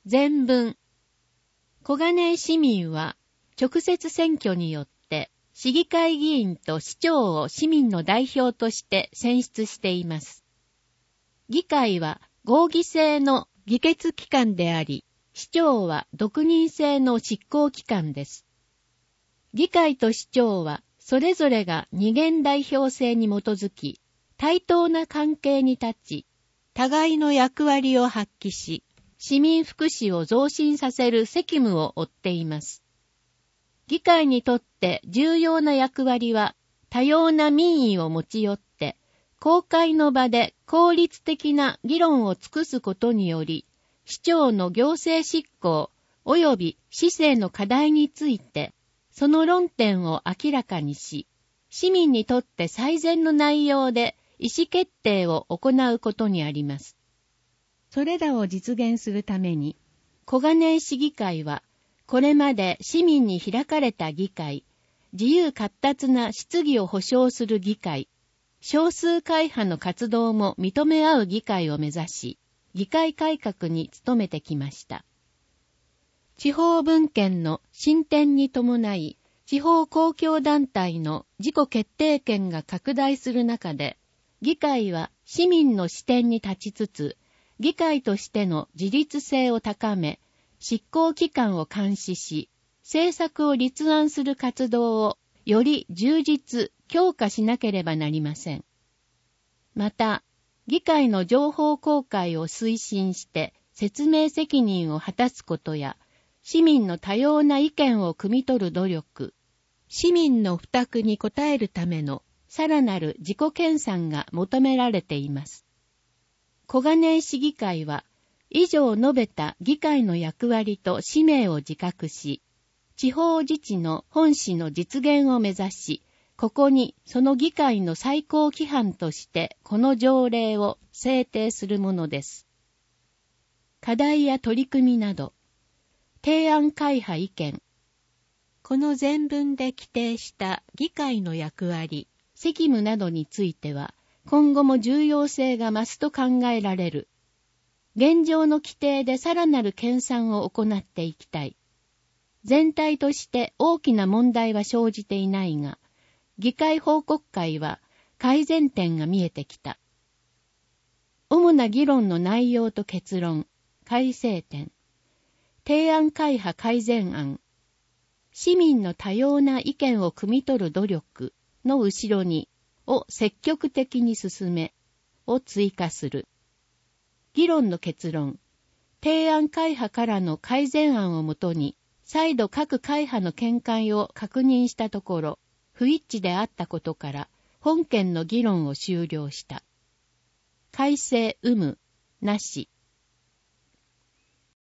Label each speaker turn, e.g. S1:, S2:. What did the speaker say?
S1: 前文。小金井市民は直接選挙によって市議会議員と市長を市民の代表として選出しています。議会は合議制の議決機関であり、市長は独任制の執行機関です。議会と市長はそれぞれが二元代表制に基づき、対等な関係に立ち、互いの役割を発揮し、市民福祉を増進させる責務を負っています。議会にとって重要な役割は、多様な民意を持ち寄って、公開の場で効率的な議論を尽くすことにより、市長の行政執行及び市政の課題について、その論点を明らかにし、市民にとって最善の内容で意思決定を行うことにあります。それらを実現するために、小金井市議会は、これまで市民に開かれた議会、自由闊達な質疑を保障する議会、少数会派の活動も認め合う議会を目指し、議会改革に努めてきました。地方分権の進展に伴い、地方公共団体の自己決定権が拡大する中で、議会は市民の視点に立ちつつ、議会としての自律性を高め、執行機関を監視し、政策を立案する活動をより充実、強化しなければなりません。また、議会の情報公開を推進して説明責任を果たすことや、市民の多様な意見を汲み取る努力、市民の負託に応えるためのさらなる自己研鑽が求められています。小金井市議会は、以上述べた議会の役割と使命を自覚し、地方自治の本旨の実現を目指し、ここにその議会の最高規範としてこの条例を制定するものです。課題や取り組みなど、提案会派意見。この前文で規定した議会の役割、責務などについては、今後も重要性が増すと考えられる。現状の規定でさらなる研鑽を行っていきたい。全体として大きな問題は生じていないが、議会報告会は改善点が見えてきた。主な議論の内容と結論、改正点。提案会派改善案。市民の多様な意見を汲み取る努力の後ろに、を積極的に進め、を追加する。議論の結論。提案会派からの改善案をもとに、再度各会派の見解を確認したところ、不一致であったことから、本件の議論を終了した。改正有無、なし。